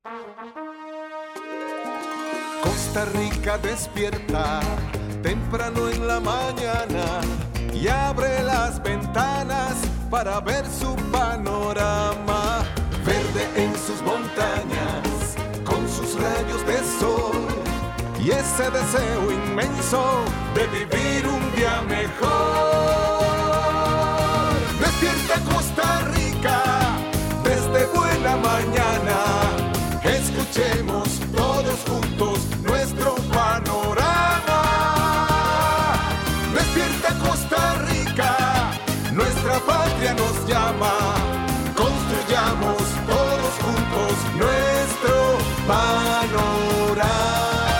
Costa Rica despierta temprano en la mañana y abre las ventanas para ver su panorama. Verde en sus montañas, con sus rayos de sol y ese deseo inmenso de vivir un día mejor. Despierta Costa Rica desde buena mañana. Escuchemos todos juntos nuestro panorama. Despierta Costa Rica, nuestra patria nos llama. Construyamos todos juntos nuestro panorama.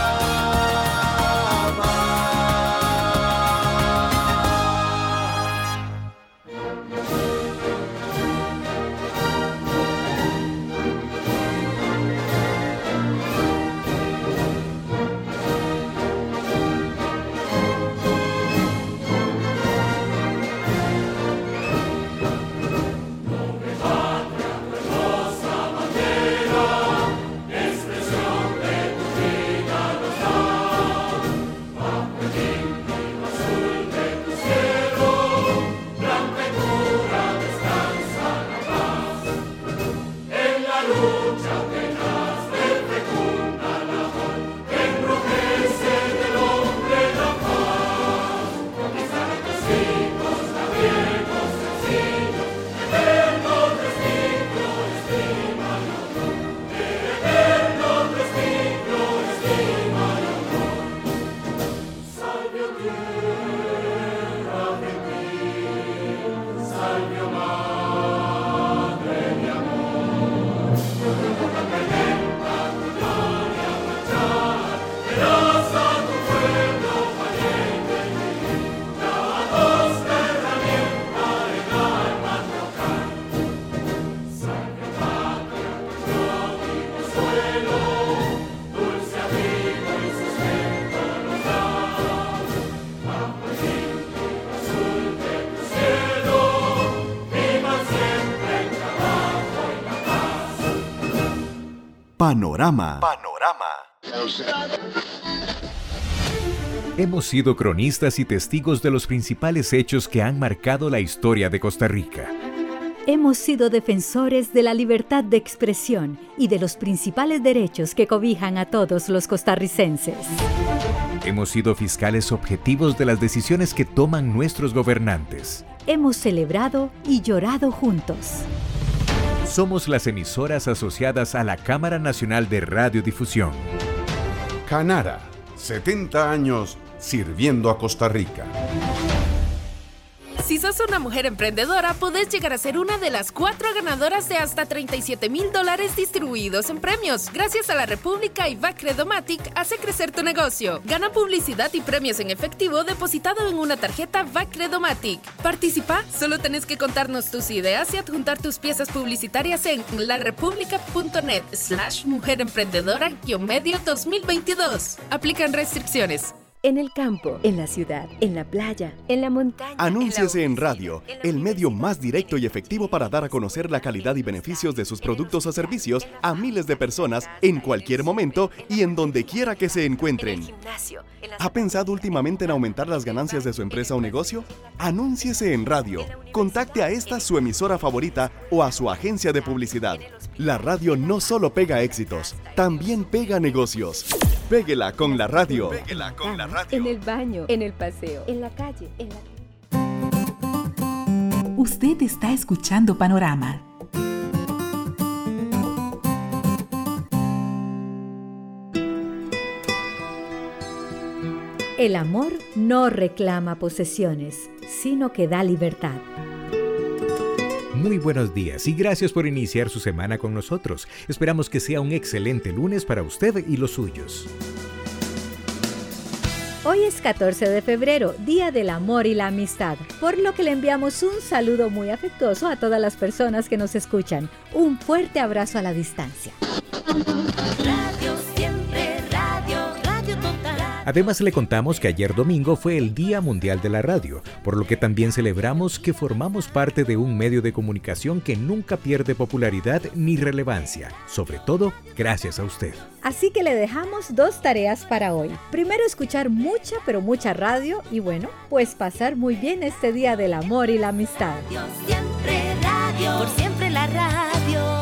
Panorama. Hemos sido cronistas y testigos de los principales hechos que han marcado la historia de Costa Rica. Hemos sido defensores de la libertad de expresión y de los principales derechos que cobijan a todos los costarricenses. Hemos sido fiscales objetivos de las decisiones que toman nuestros gobernantes. Hemos celebrado y llorado juntos. Somos las emisoras asociadas a la Cámara Nacional de Radiodifusión. Canara, 70 años sirviendo a Costa Rica. Si sos una mujer emprendedora, podés llegar a ser una de las 4 ganadoras de hasta $37,000 distribuidos en premios. Gracias a la República y Bacredomatic, hace crecer tu negocio. Gana publicidad y premios en efectivo depositado en una tarjeta Bacredomatic. Participa, solo tenés que contarnos tus ideas y adjuntar tus piezas publicitarias en larepublica.net/mujeremprendedora-medio 2022. Aplican restricciones. En el campo, en la ciudad, en la playa, en la montaña. Anúnciese en radio, el medio más directo y efectivo para dar a conocer la calidad y beneficios de sus productos o servicios a miles de personas en cualquier momento y en donde quiera que se encuentren. ¿Ha pensado últimamente en aumentar las ganancias de su empresa o negocio? Anúnciese en radio. Contacte a esta su emisora favorita o a su agencia de publicidad. La radio no solo pega éxitos, también pega negocios. Péguela con la radio. Péguela con la radio. En el baño, en el paseo, en la calle, en la... Usted está escuchando Panorama. El amor no reclama posesiones, sino que da libertad. Muy buenos días y gracias por iniciar su semana con nosotros. Esperamos que sea un excelente lunes para usted y los suyos. Hoy es 14 de febrero, Día del Amor y la Amistad, por lo que le enviamos un saludo muy afectuoso a todas las personas que nos escuchan. Un fuerte abrazo a la distancia. Radio siempre, radio total. Además, le contamos que ayer domingo fue el Día Mundial de la Radio, por lo que también celebramos que formamos parte de un medio de comunicación que nunca pierde popularidad ni relevancia, sobre todo gracias a usted. Así que le dejamos 2 tareas para hoy. Primero, escuchar mucha, pero mucha radio y bueno, pues pasar muy bien este Día del Amor y la Amistad. Dios siempre radio, por siempre la radio.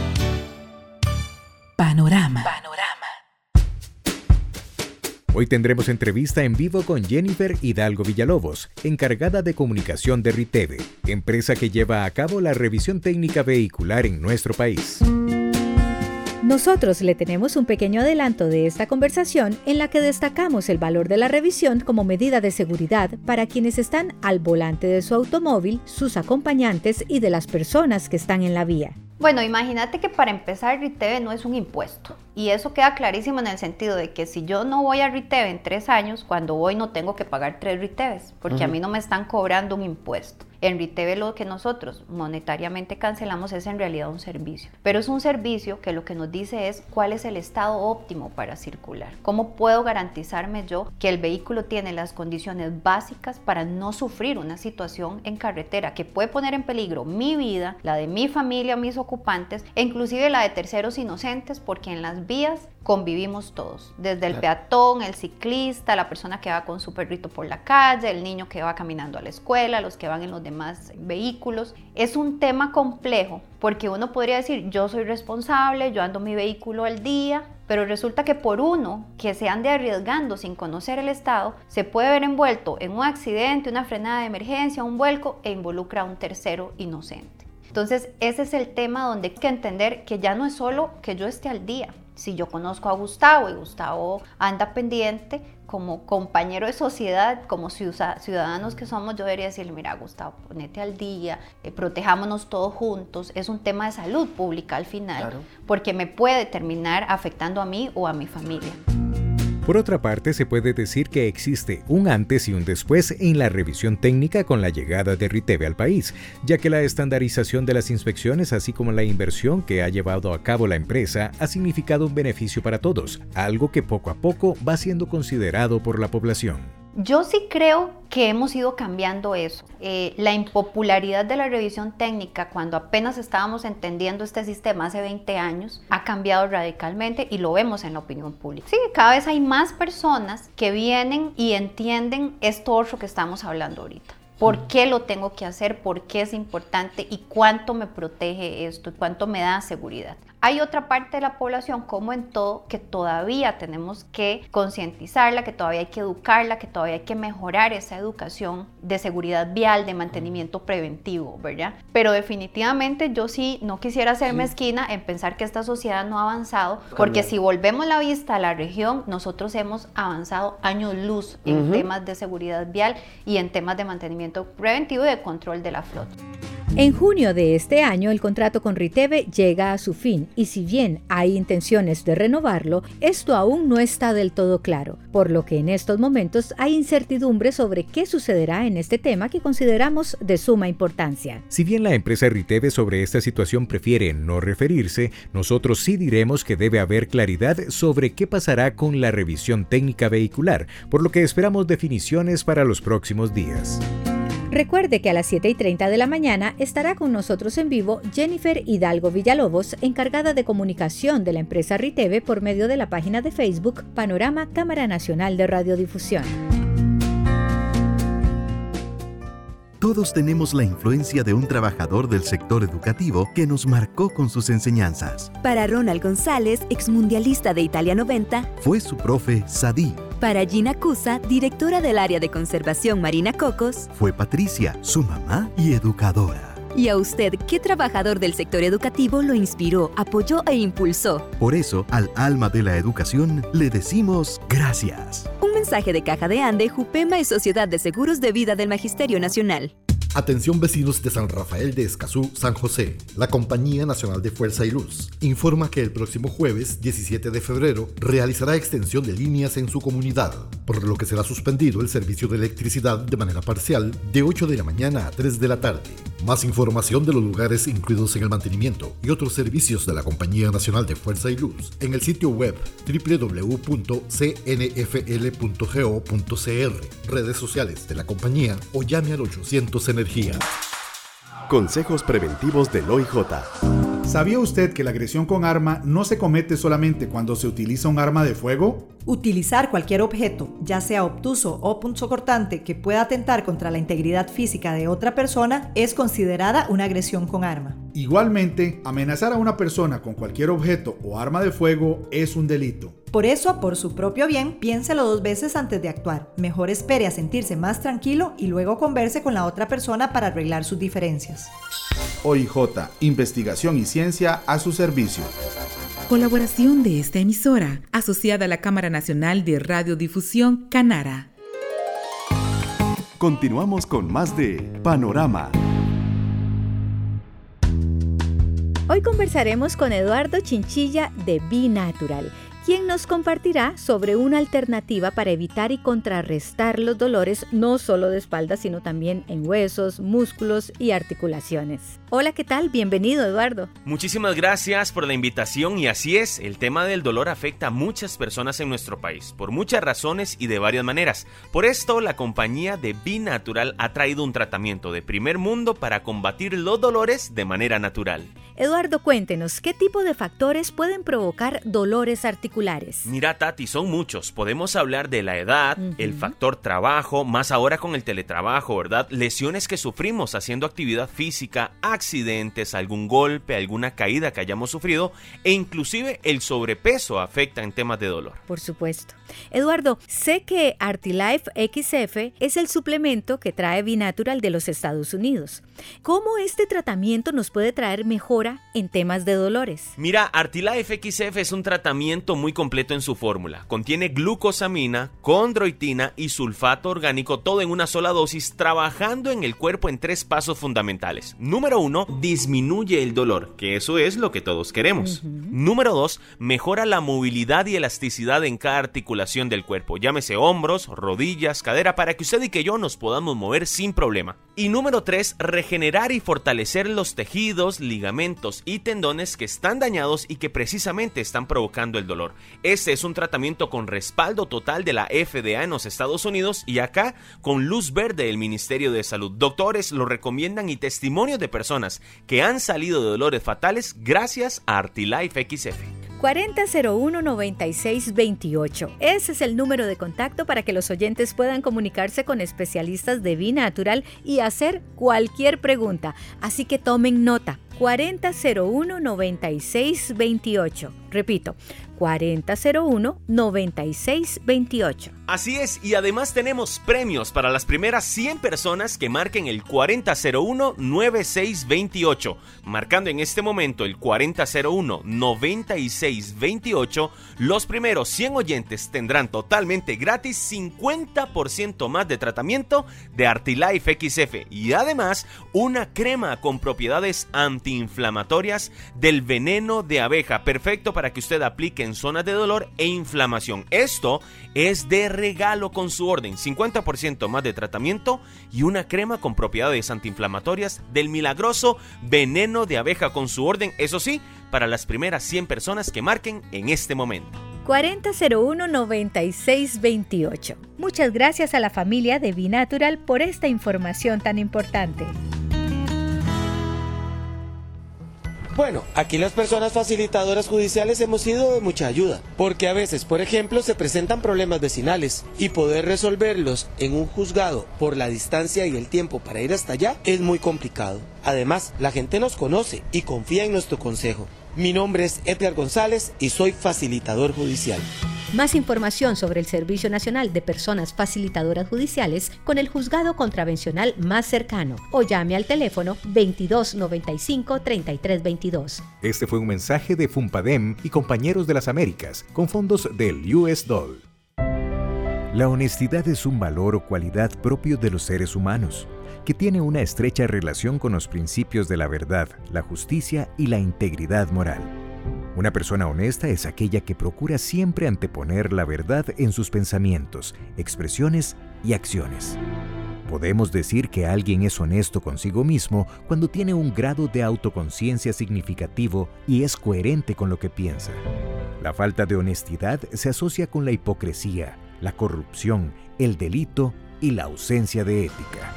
Panorama. Hoy tendremos entrevista en vivo con Jennifer Hidalgo Villalobos, encargada de comunicación de Riteve, empresa que lleva a cabo la revisión técnica vehicular en nuestro país. Nosotros le tenemos un pequeño adelanto de esta conversación en la que destacamos el valor de la revisión como medida de seguridad para quienes están al volante de su automóvil, sus acompañantes y de las personas que están en la vía. Bueno, imagínate que para empezar Riteve no es un impuesto y eso queda clarísimo en el sentido de que si yo no voy a Riteve en 3 años, cuando voy no tengo que pagar 3 Riteves porque a mí no me están cobrando un impuesto. En Riteve lo que nosotros monetariamente cancelamos es en realidad un servicio, pero es un servicio que lo que nos dice es cuál es el estado óptimo para circular. ¿Cómo puedo garantizarme yo que el vehículo tiene las condiciones básicas para no sufrir una situación en carretera que puede poner en peligro mi vida, la de mi familia, mis ocupantes e inclusive la de terceros inocentes, porque en las vías convivimos todos, desde el peatón, el ciclista, la persona que va con su perrito por la calle, el niño que va caminando a la escuela, los que van en los demás vehículos. Es un tema complejo porque uno podría decir, yo soy responsable, yo ando mi vehículo al día, pero resulta que por uno que se ande arriesgando sin conocer el estado, se puede ver envuelto en un accidente, una frenada de emergencia, un vuelco e involucra a un tercero inocente. Entonces ese es el tema donde hay que entender que ya no es solo que yo esté al día. Si yo conozco a Gustavo y Gustavo anda pendiente, como compañero de sociedad, como ciudadanos que somos, yo debería decirle, mira Gustavo, ponete al día, protejámonos todos juntos. Es un tema de salud pública al final, porque me puede terminar afectando a mí o a mi familia. Por otra parte, se puede decir que existe un antes y un después en la revisión técnica con la llegada de Riteve al país, ya que la estandarización de las inspecciones, así como la inversión que ha llevado a cabo la empresa, ha significado un beneficio para todos, algo que poco a poco va siendo considerado por la población. Yo sí creo que hemos ido cambiando eso. La impopularidad de la revisión técnica cuando apenas estábamos entendiendo este sistema hace 20 años ha cambiado radicalmente y lo vemos en la opinión pública. Sí, cada vez hay más personas que vienen y entienden esto otro que estamos hablando ahorita. ¿Por qué lo tengo que hacer? ¿Por qué es importante? ¿Y cuánto me protege esto? ¿Y cuánto me da seguridad? Hay otra parte de la población, como en todo, que todavía tenemos que concientizarla, que todavía hay que educarla, que todavía hay que mejorar esa educación de seguridad vial, de mantenimiento preventivo, ¿verdad? Pero definitivamente yo sí no quisiera ser mezquina en pensar que esta sociedad no ha avanzado, porque si volvemos la vista a la región, nosotros hemos avanzado años luz en temas de seguridad vial y en temas de mantenimiento preventivo y de control de la flota. En junio de este año, el contrato con Riteve llega a su fin y si bien hay intenciones de renovarlo, esto aún no está del todo claro, por lo que en estos momentos hay incertidumbre sobre qué sucederá en este tema que consideramos de suma importancia. Si bien la empresa Riteve sobre esta situación prefiere no referirse, nosotros sí diremos que debe haber claridad sobre qué pasará con la revisión técnica vehicular, por lo que esperamos definiciones para los próximos días. Recuerde que a las 7:30 de la mañana estará con nosotros en vivo Jennifer Hidalgo Villalobos, encargada de comunicación de la empresa Riteve por medio de la página de Facebook Panorama Cámara Nacional de Radiodifusión. Todos tenemos la influencia de un trabajador del sector educativo que nos marcó con sus enseñanzas. Para Ronald González, exmundialista de Italia 90, fue su profe Sadí. Para Gina Cusa, directora del área de conservación Marina Cocos, fue Patricia, su mamá y educadora. Y a usted, ¿qué trabajador del sector educativo lo inspiró, apoyó e impulsó? Por eso, al alma de la educación, le decimos gracias. Un mensaje de Caja de Ande, Jupema y Sociedad de Seguros de Vida del Magisterio Nacional. Atención vecinos de San Rafael de Escazú, San José. La Compañía Nacional de Fuerza y Luz informa que el próximo jueves 17 de febrero realizará extensión de líneas en su comunidad, por lo que será suspendido el servicio de electricidad de manera parcial de 8 de la mañana a 3 de la tarde. Más información de los lugares incluidos en el mantenimiento y otros servicios de la Compañía Nacional de Fuerza y Luz en el sitio web www.cnfl.go.cr, redes sociales de la compañía o llame al 800 Energía. Consejos preventivos del OIJ. ¿Sabía usted que la agresión con arma no se comete solamente cuando se utiliza un arma de fuego? Utilizar cualquier objeto, ya sea obtuso o punzocortante, que pueda atentar contra la integridad física de otra persona es considerada una agresión con arma. Igualmente, amenazar a una persona con cualquier objeto o arma de fuego es un delito. Por eso, por su propio bien, piénselo 2 veces antes de actuar. Mejor espere a sentirse más tranquilo y luego converse con la otra persona para arreglar sus diferencias. OIJ, investigación y ciencia a su servicio. Colaboración de esta emisora, asociada a la Cámara Nacional de Radiodifusión, Canara. Continuamos con más de Panorama. Hoy conversaremos con Eduardo Chinchilla de B-Natural, quien nos compartirá sobre una alternativa para evitar y contrarrestar los dolores no solo de espalda, sino también en huesos, músculos y articulaciones. Hola, ¿qué tal? Bienvenido, Eduardo. Muchísimas gracias por la invitación y así es, el tema del dolor afecta a muchas personas en nuestro país, por muchas razones y de varias maneras. Por esto, la compañía de B-Natural ha traído un tratamiento de primer mundo para combatir los dolores de manera natural. Eduardo, cuéntenos, ¿qué tipo de factores pueden provocar dolores articulares? Mira, Tati, son muchos. Podemos hablar de la edad, el factor trabajo, más ahora con el teletrabajo, ¿verdad? Lesiones que sufrimos haciendo actividad física, accidentes, algún golpe, alguna caída que hayamos sufrido e inclusive el sobrepeso afecta en temas de dolor. Por supuesto. Eduardo, sé que Artilife XF es el suplemento que trae B-Natural de los Estados Unidos. ¿Cómo este tratamiento nos puede traer mejora en temas de dolores? Mira, Artilife XF es un tratamiento muy completo en su fórmula. Contiene glucosamina, condroitina y sulfato orgánico, todo en una sola dosis, trabajando en el cuerpo en 3 pasos fundamentales. Número 1, disminuye el dolor, que eso es lo que todos queremos. Número 2, mejora la movilidad y elasticidad en cada articulación del cuerpo, llámese hombros, rodillas, cadera, para que usted y que yo nos podamos mover sin problema. Y número 3, regenerar y fortalecer los tejidos, ligamentos y tendones que están dañados y que precisamente están provocando el dolor. Este es un tratamiento con respaldo total de la FDA en los Estados Unidos y acá con luz verde del Ministerio de Salud. Doctores lo recomiendan y testimonios de personas que han salido de dolores fatales gracias a Artilife XF. 4001-9628. Ese es el número de contacto para que los oyentes puedan comunicarse con especialistas de B-Natural y hacer cualquier pregunta. Así que tomen nota. 4001-9628. Repito, 4001-9628. Así es, y además tenemos premios para las primeras 100 personas que marquen el 4001-9628. Marcando en este momento el 4001-9628, los primeros 100 oyentes tendrán totalmente gratis 50% más de tratamiento de Artilife XF y además una crema con propiedades antiinflamatorias del veneno de abeja, perfecto para que usted aplique en zonas de dolor e inflamación. Esto es de regalo con su orden, 50% más de tratamiento y una crema con propiedades antiinflamatorias del milagroso veneno de abeja con su orden, eso sí, para las primeras 100 personas que marquen en este momento. 4001-9628. Muchas gracias a la familia de B-Natural por esta información tan importante. Bueno, aquí las personas facilitadoras judiciales hemos sido de mucha ayuda, porque a veces, por ejemplo, se presentan problemas vecinales y poder resolverlos en un juzgado por la distancia y el tiempo para ir hasta allá es muy complicado. Además, la gente nos conoce y confía en nuestro consejo. Mi nombre es Edgar González y soy facilitador judicial. Más información sobre el Servicio Nacional de Personas Facilitadoras Judiciales con el juzgado contravencional más cercano o llame al teléfono 2295-3322. Este fue un mensaje de Fumpadem y Compañeros de las Américas con fondos del US Doll. La honestidad es un valor o cualidad propio de los seres humanos que tiene una estrecha relación con los principios de la verdad, la justicia y la integridad moral. Una persona honesta es aquella que procura siempre anteponer la verdad en sus pensamientos, expresiones y acciones. Podemos decir que alguien es honesto consigo mismo cuando tiene un grado de autoconciencia significativo y es coherente con lo que piensa. La falta de honestidad se asocia con la hipocresía, la corrupción, el delito y la ausencia de ética.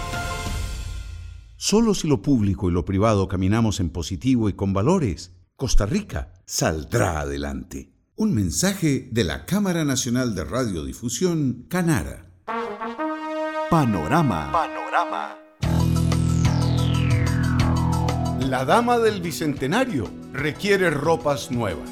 Solo si lo público y lo privado caminamos en positivo y con valores, Costa Rica saldrá adelante. Un mensaje de la Cámara Nacional de Radiodifusión, Canara. Panorama. La dama del Bicentenario requiere ropas nuevas.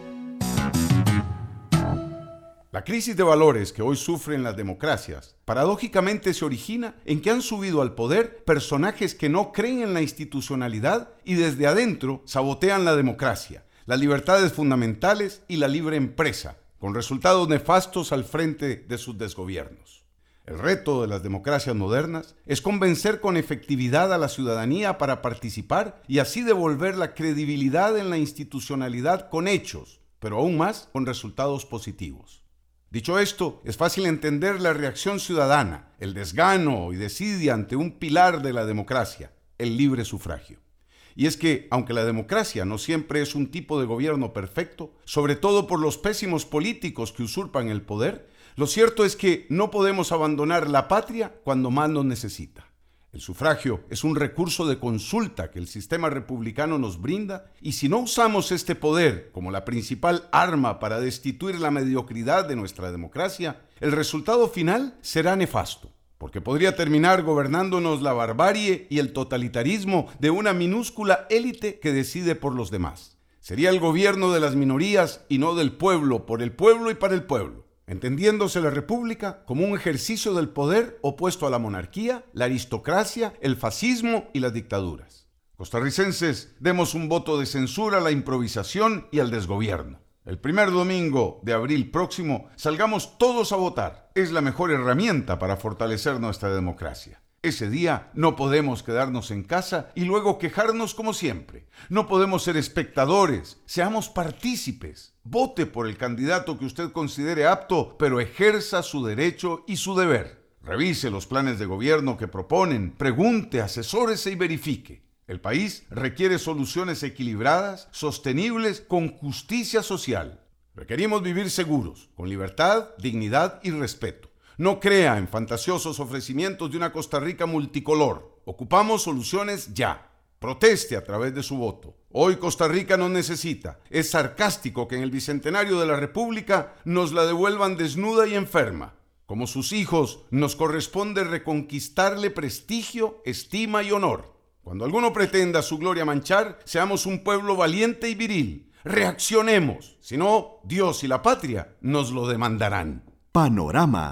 La crisis de valores que hoy sufren las democracias, paradójicamente se origina en que han subido al poder personajes que no creen en la institucionalidad y desde adentro sabotean la democracia, las libertades fundamentales y la libre empresa, con resultados nefastos al frente de sus desgobiernos. El reto de las democracias modernas es convencer con efectividad a la ciudadanía para participar y así devolver la credibilidad en la institucionalidad con hechos, pero aún más con resultados positivos. Dicho esto, es fácil entender la reacción ciudadana, el desgano y desidia ante un pilar de la democracia, el libre sufragio. Y es que, aunque la democracia no siempre es un tipo de gobierno perfecto, sobre todo por los pésimos políticos que usurpan el poder, lo cierto es que no podemos abandonar la patria cuando más nos necesita. El sufragio es un recurso de consulta que el sistema republicano nos brinda y si no usamos este poder como la principal arma para destituir la mediocridad de nuestra democracia, el resultado final será nefasto, porque podría terminar gobernándonos la barbarie y el totalitarismo de una minúscula élite que decide por los demás. Sería el gobierno de las minorías y no del pueblo, por el pueblo y para el pueblo, entendiéndose la república como un ejercicio del poder opuesto a la monarquía, la aristocracia, el fascismo y las dictaduras. Costarricenses, demos un voto de censura a la improvisación y al desgobierno. El primer domingo de abril próximo, salgamos todos a votar. Es la mejor herramienta para fortalecer nuestra democracia. Ese día no podemos quedarnos en casa y luego quejarnos como siempre. No podemos ser espectadores, seamos partícipes. Vote por el candidato que usted considere apto, pero ejerza su derecho y su deber. Revise los planes de gobierno que proponen, pregunte, asesórese y verifique. El país requiere soluciones equilibradas, sostenibles, con justicia social. Requerimos vivir seguros, con libertad, dignidad y respeto. No crea en fantasiosos ofrecimientos de una Costa Rica multicolor. Ocupamos soluciones ya. Proteste a través de su voto. Hoy Costa Rica nos necesita. Es sarcástico que en el Bicentenario de la República nos la devuelvan desnuda y enferma. Como sus hijos, nos corresponde reconquistarle prestigio, estima y honor. Cuando alguno pretenda su gloria manchar, seamos un pueblo valiente y viril. Reaccionemos. Si no, Dios y la patria nos lo demandarán. Panorama.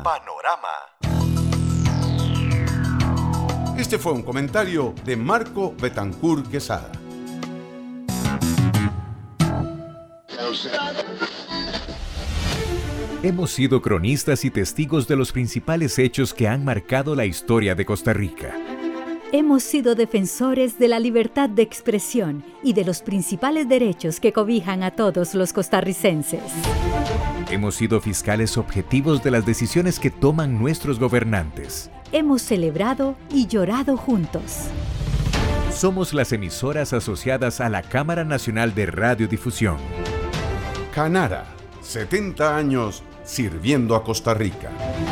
Este fue un comentario de Marco Betancourt Quesada. Hemos sido cronistas y testigos de los principales hechos que han marcado la historia de Costa Rica. Hemos sido defensores de la libertad de expresión y de los principales derechos que cobijan a todos los costarricenses. Hemos sido fiscales objetivos de las decisiones que toman nuestros gobernantes. Hemos celebrado y llorado juntos. Somos las emisoras asociadas a la Cámara Nacional de Radiodifusión. Canara, 70 años sirviendo a Costa Rica.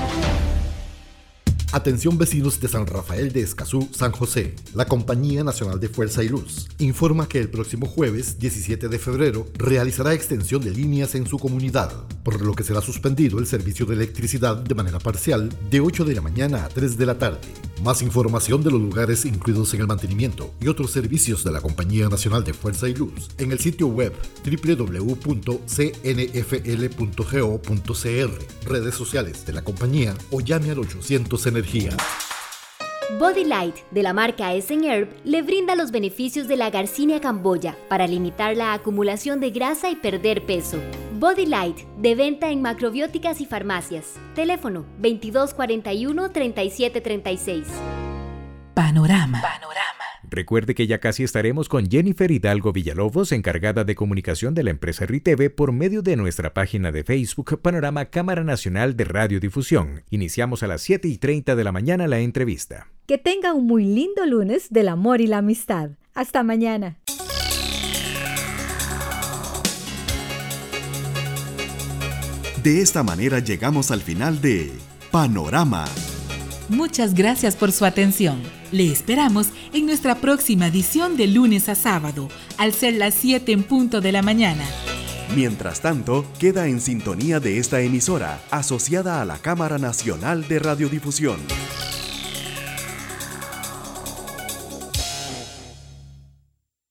Atención vecinos de San Rafael de Escazú, San José. La Compañía Nacional de Fuerza y Luz informa que el próximo jueves 17 de febrero realizará extensión de líneas en su comunidad, por lo que será suspendido el servicio de electricidad de manera parcial de 8 de la mañana a 3 de la tarde. Más información de los lugares incluidos en el mantenimiento y otros servicios de la Compañía Nacional de Fuerza y Luz en el sitio web www.cnfl.go.cr, redes sociales de la compañía o llame al 800 Energía. Body Light, de la marca Essen Herb, le brinda los beneficios de la Garcinia camboya para limitar la acumulación de grasa y perder peso. Body Light, de venta en macrobióticas y farmacias. Teléfono 2241-3736. Panorama. Recuerde que ya casi estaremos con Jennifer Hidalgo Villalobos, encargada de comunicación de la empresa RITEVE, por medio de nuestra página de Facebook Panorama Cámara Nacional de Radiodifusión. Iniciamos a las 7:30 de la mañana la entrevista. Que tenga un muy lindo lunes del amor y la amistad. Hasta mañana. De esta manera llegamos al final de Panorama. Muchas gracias por su atención. Le esperamos en nuestra próxima edición de lunes a sábado, al ser las 7 en punto de la mañana. Mientras tanto, queda en sintonía de esta emisora, asociada a la Cámara Nacional de Radiodifusión.